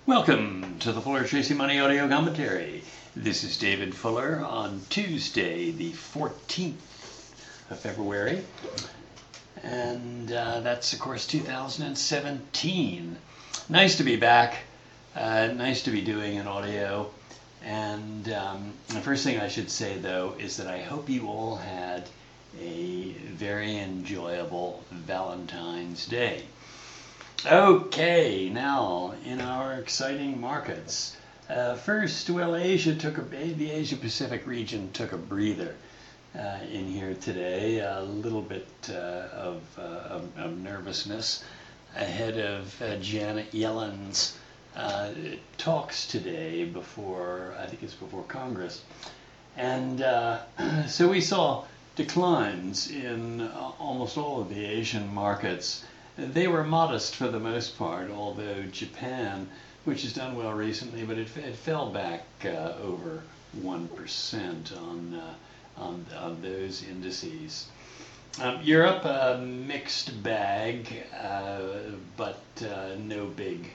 Welcome to the Fuller Tracy Money Audio Commentary. This is David Fuller on Tuesday, the 14th of February. And that's, of course, 2017. Nice to be back. Nice to be doing an audio. And the first thing I should say, though, is that I hope you all had a very enjoyable Valentine's Day. Okay, now in our exciting markets. First, well, the Asia Pacific region took a breather in here today. A little bit of nervousness ahead of Janet Yellen's talks today before Congress. And so we saw declines in almost all of the Asian markets. They were modest for the most part, although Japan, which has done well recently, but it fell back over 1% on those indices. Europe, a mixed bag, but no big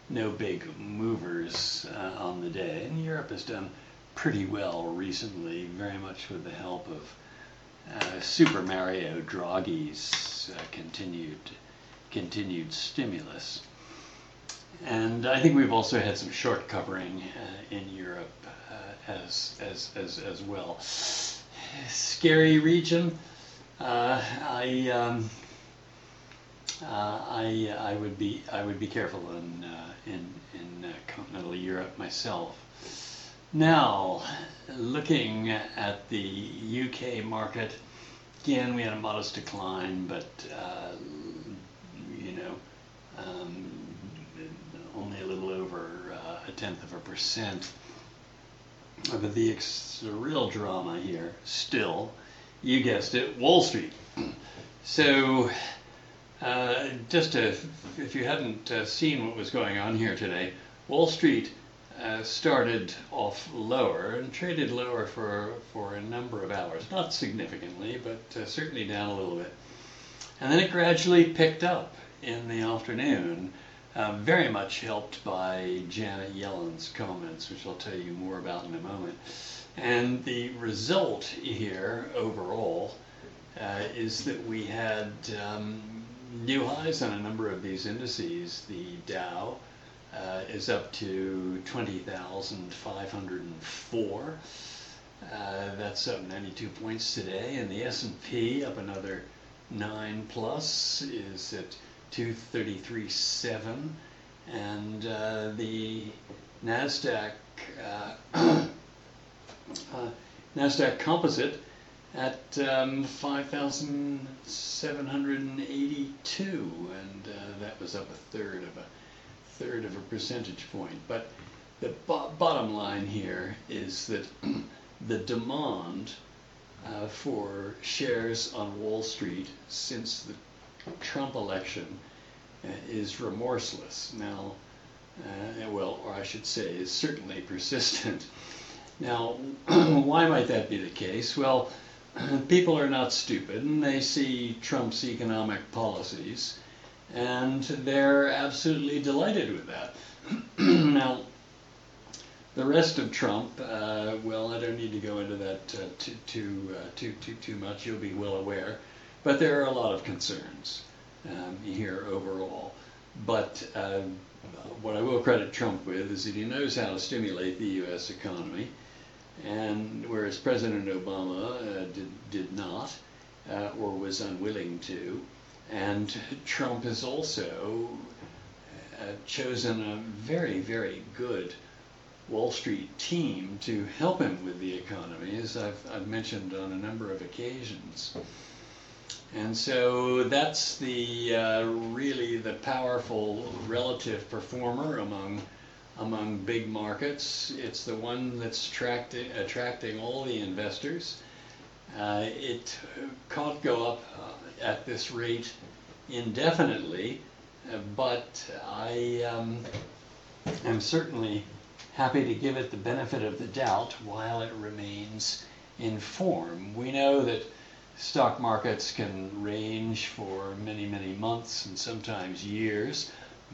movers on the day. And Europe has done pretty well recently, very much with the help of Super Mario Draghi's continued stimulus. And I think we've also had some short covering in Europe as well. Scary region. I would be careful in continental Europe myself. Now, looking at the UK market, again we had a modest decline, but only a little over 0.1%. But the real drama here, still, you guessed it, Wall Street. So, if you hadn't seen what was going on here today, Wall Street started off lower and traded lower for a number of hours. Not significantly, but certainly down a little bit. And then it gradually picked up in the afternoon, very much helped by Janet Yellen's comments, which I'll tell you more about in a moment. And the result here overall is that we had new highs on a number of these indices. The Dow is up to 20,504. That's up 92 points today, and the S&P up another 9 plus is at 233.7, and the Nasdaq Composite at 5,782, and that was up a third of a percentage point. But the bottom line here is that the demand for shares on Wall Street since the Trump election is remorseless. Now, or I should say, is certainly persistent. Now, why might that be the case? Well, people are not stupid, and they see Trump's economic policies, and they're absolutely delighted with that. Now, the rest of Trump, well, I don't need to go into that too much. You'll be well aware. But there are a lot of concerns here overall. But what I will credit Trump with is that he knows how to stimulate the U.S. economy, and whereas President Obama did not or was unwilling to. And Trump has also chosen a very, very good Wall Street team to help him with the economy, as I've mentioned on a number of occasions. And so that's the really the powerful relative performer among big markets. It's the one that's attracting all the investors. It can't go up at this rate indefinitely, but I am certainly happy to give it the benefit of the doubt while it remains in form. We know that stock markets can range for many, many months and sometimes years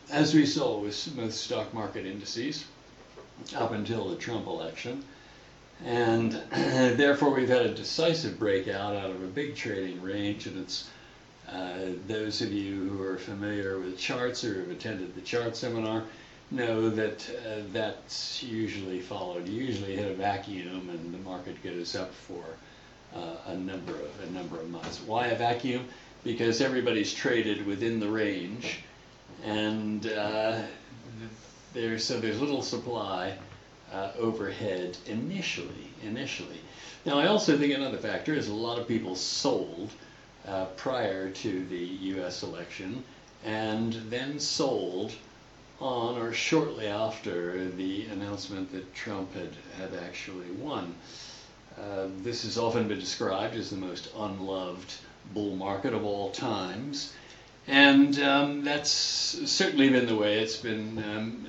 as we saw with most stock market indices up until the Trump election. And therefore, we've had a decisive breakout out of a big trading range, and it's those of you who are familiar with charts or have attended the chart seminar know that that's usually followed. You usually hit a vacuum, and the market goes up for a number of months. Why a vacuum? Because everybody's traded within the range, and there's little supply overhead initially. Now, I also think another factor is a lot of people sold prior to the U.S. election, and then sold on or shortly after the announcement that Trump had actually won. This has often been described as the most unloved bull market of all times, and that's certainly been the way it's been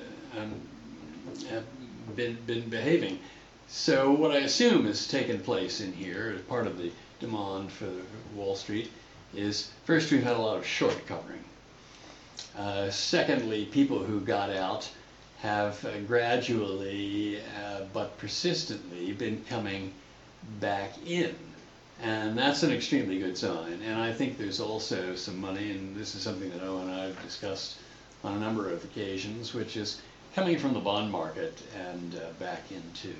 behaving. So what I assume has taken place in here as part of the demand for Wall Street is, first, we've had a lot of short covering. Secondly, people who got out have gradually but persistently been coming back in. And that's an extremely good sign. And I think there's also some money, and this is something that Owen and I have discussed on a number of occasions, which is coming from the bond market and back into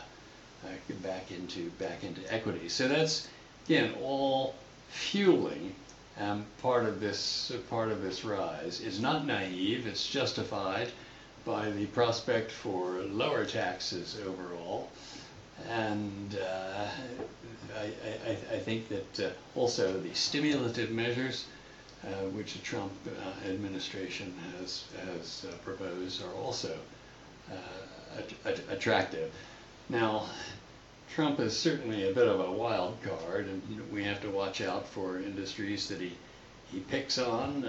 equity. So that's, again, all fueling part of this rise. Is not naive. It's justified by the prospect for lower taxes overall, and I think that also the stimulative measures which the Trump administration has proposed are also attractive. Now, Trump is certainly a bit of a wild card, and we have to watch out for industries that he picks on.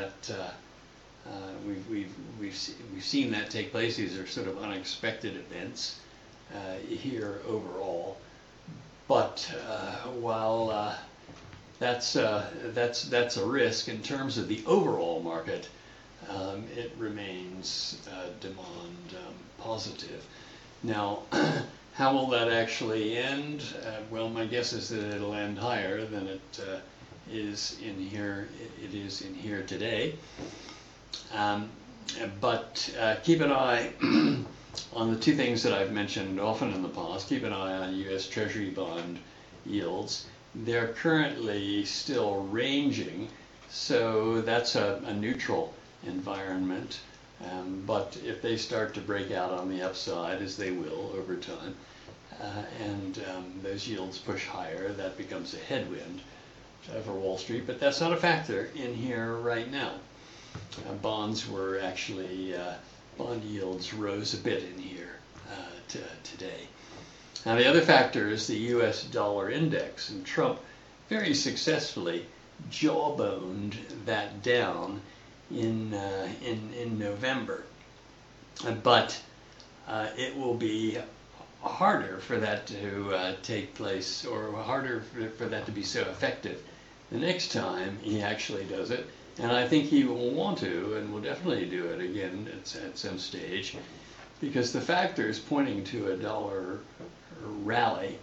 We've seen that take place. These are sort of unexpected events here overall. But while that's a risk in terms of the overall market, it remains demand positive. Now, how will that actually end? Well, my guess is that it'll end higher than it is in here. It is in here today. But keep an eye on the two things that I've mentioned often in the past. Keep an eye on U.S. Treasury bond yields. They're currently still ranging, so that's a neutral environment. But if they start to break out on the upside, as they will over time, and those yields push higher, that becomes a headwind for Wall Street. But that's not a factor in here right now. Bonds were actually, bond yields rose a bit in here today. Now, the other factor is the U.S. dollar index, and Trump very successfully jawboned that down in November. But it will be harder for that to take place, or harder for that to be so effective the next time he actually does it. And I think he will want to, and will definitely do it again at some stage, because the factors pointing to a dollar rally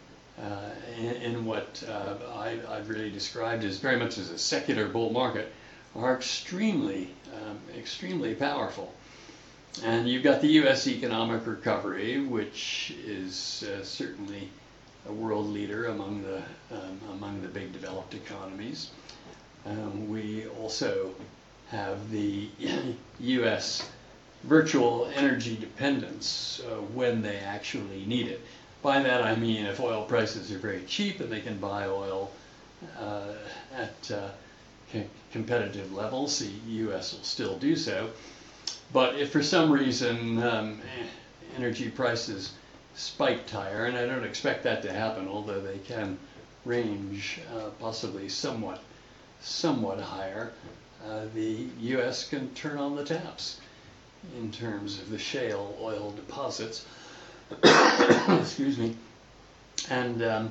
in what I've really described as very much as a secular bull market are extremely powerful. And you've got the U.S. economic recovery, which is certainly a world leader among the big developed economies. We also have the U.S. virtual energy dependence when they actually need it. By that I mean if oil prices are very cheap and they can buy oil at competitive levels, the U.S. will still do so. But if for some reason energy prices spiked higher, and I don't expect that to happen, although they can range possibly somewhat higher, the U.S. can turn on the taps in terms of the shale oil deposits, excuse me, and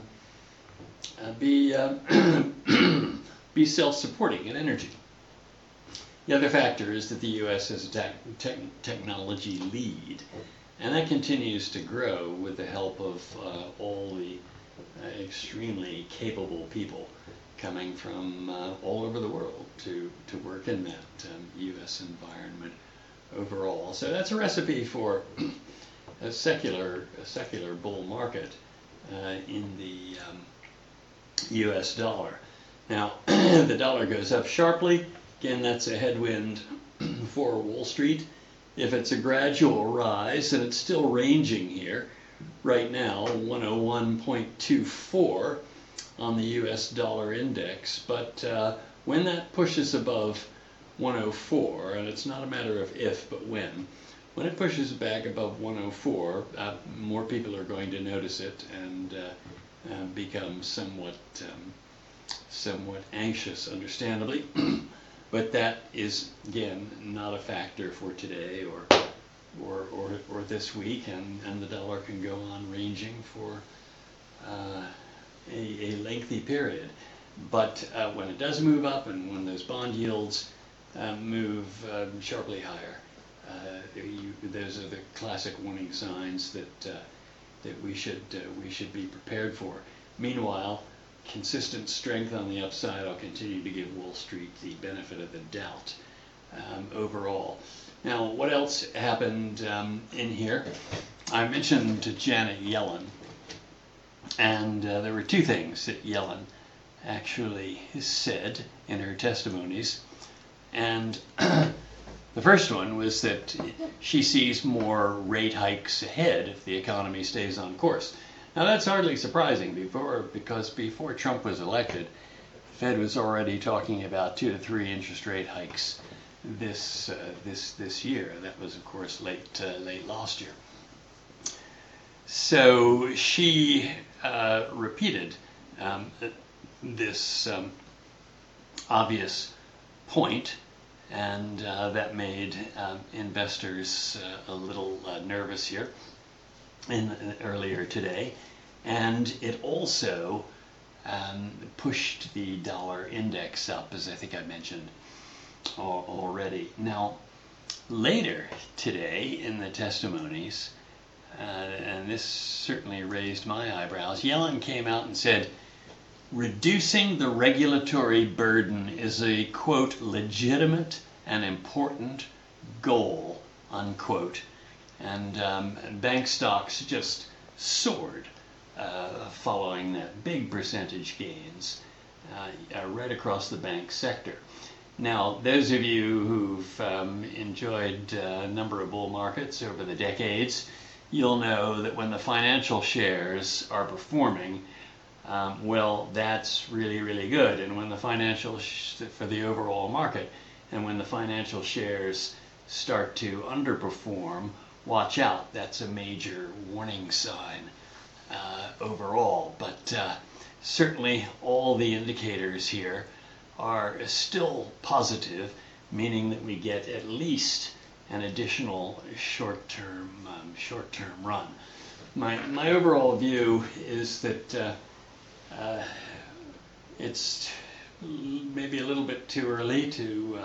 be self-supporting in energy. The other factor is that the U.S. has a technology lead, and that continues to grow with the help of all the extremely capable people coming from all over the world to work in that U.S. environment overall. So that's a recipe for a secular bull market in the U.S. dollar. Now, the dollar goes up sharply. Again, that's a headwind for Wall Street. If it's a gradual rise, and it's still ranging here right now, 101.24 on the U.S. dollar index, but when that pushes above 104, and it's not a matter of if, but when it pushes back above 104, more people are going to notice it and become somewhat anxious, understandably. But that is, again, not a factor for today or this week, and the dollar can go on ranging for a lengthy period. But when it does move up, and when those bond yields move sharply higher, those are the classic warning signs that we should be prepared for. Meanwhile, consistent strength on the upside. I'll continue to give Wall Street the benefit of the doubt overall. Now, what else happened in here? I mentioned Janet Yellen, and there were two things that Yellen actually said in her testimonies. And the first one was that she sees more rate hikes ahead if the economy stays on course. Now, that's hardly surprising because before Trump was elected, the Fed was already talking about 2 to 3 interest rate hikes this year. That was, of course, late last year. So she repeated this obvious point, and that made investors a little nervous here earlier today. And it also pushed the dollar index up, as I think I mentioned already. Now, later today in the testimonies, and this certainly raised my eyebrows, Yellen came out and said, reducing the regulatory burden is a, quote, legitimate and important goal, unquote. And bank stocks just soared following that, big percentage gains right across the bank sector. Now, those of you who've enjoyed a number of bull markets over the decades, you'll know that when the financial shares are performing, well, that's really, really good. And when the for the overall market, and when the financial shares start to underperform, watch out. That's a major warning sign overall. But certainly all the indicators here are still positive, meaning that we get at least an additional short-term run. My overall view is that it's maybe a little bit too early to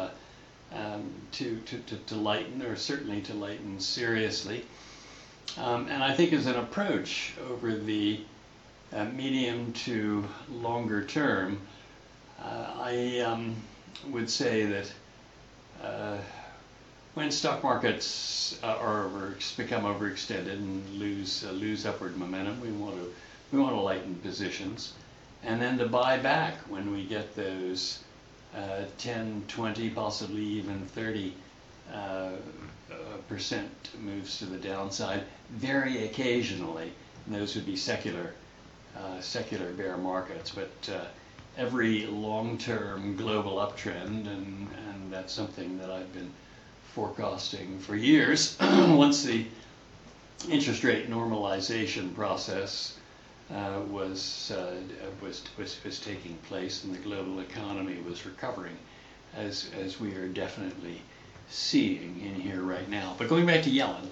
lighten, or certainly to lighten seriously. And I think as an approach over the medium to longer term, I would say that when stock markets become overextended and lose upward momentum, we want to lighten positions, and then to buy back when we get those 10, 20, possibly even 30% moves to the downside, very occasionally. And those would be secular bear markets, but every long-term global uptrend, and that's something that I've been forecasting for years. Once the interest rate normalization process was taking place and the global economy was recovering, as we are definitely seeing in here right now. But going back to Yellen,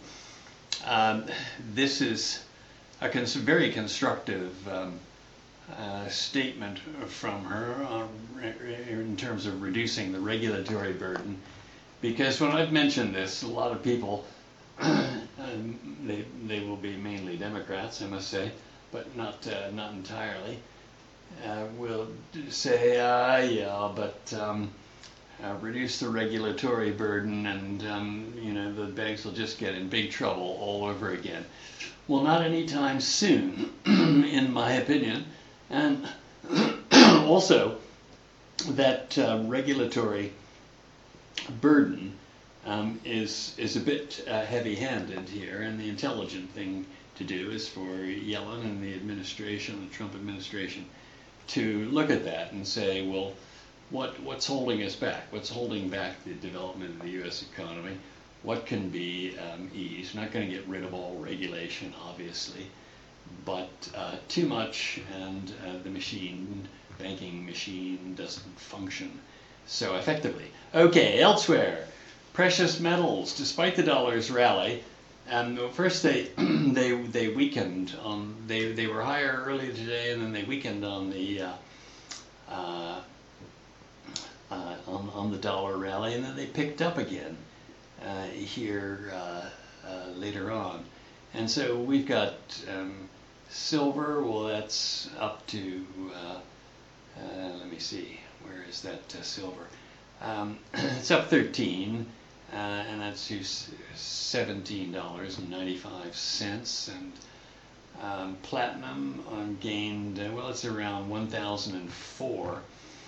this is a very constructive statement from her in terms of reducing the regulatory burden Because when I've mentioned this, a lot of people, they will be mainly Democrats, I must say, but not entirely, will say, yeah, but reduce the regulatory burden, and the banks will just get in big trouble all over again. Well, not anytime soon, in my opinion, and also that regulatory burden is a bit heavy-handed here, and the intelligent thing to do is for Yellen and the administration, the Trump administration, to look at that and say, well, what's holding us back? What's holding back the development of the U.S. economy? What can be eased? We're not going to get rid of all regulation, obviously, but too much, and the banking machine doesn't function so effectively. Okay, elsewhere, precious metals, despite the dollar's rally, first they they weakened on they were higher earlier today, and then they weakened on the on the dollar rally, and then they picked up again here later on. And so we've got silver. Well, that's up to let me see, where is that silver? It's up 13, and that's to $17.95. And platinum gained, well, it's around 1,004.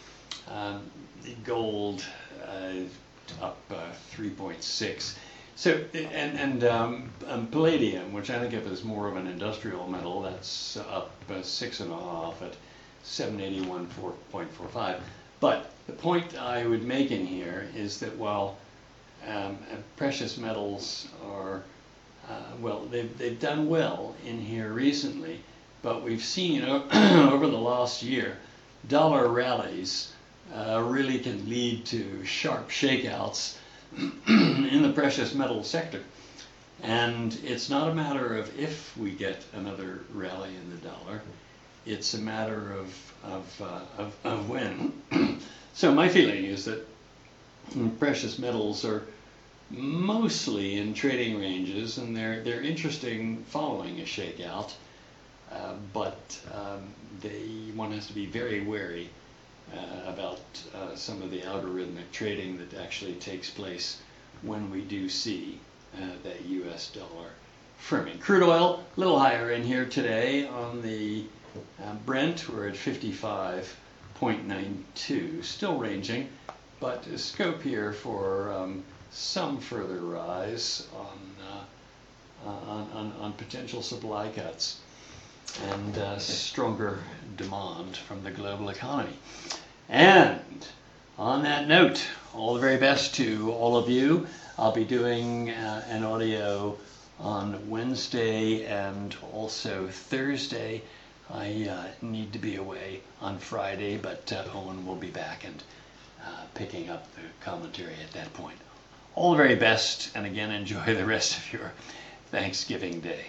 Gold up 3.6. So, and palladium, which I think of as more of an industrial metal, that's up 6.5 at 781.45. But the point I would make in here is that while precious metals are, well, they've done well in here recently, but we've seen over the last year, dollar rallies really can lead to sharp shakeouts in the precious metal sector. And it's not a matter of if we get another rally in the dollar, it's a matter of when. So my feeling is that precious metals are mostly in trading ranges, and they're interesting following a shakeout, but one has to be very wary about some of the algorithmic trading that actually takes place when we do see that US dollar firming. Crude oil, a little higher in here today on the Brent. We're at 55.92, still ranging, but a scope here for some further rise on potential supply cuts and stronger demand from the global economy. And on that note, all the very best to all of you. I'll be doing an audio on Wednesday and also Thursday. I need to be away on Friday, but Owen will be back and picking up the commentary at that point. All the very best, and again, enjoy the rest of your Thanksgiving Day.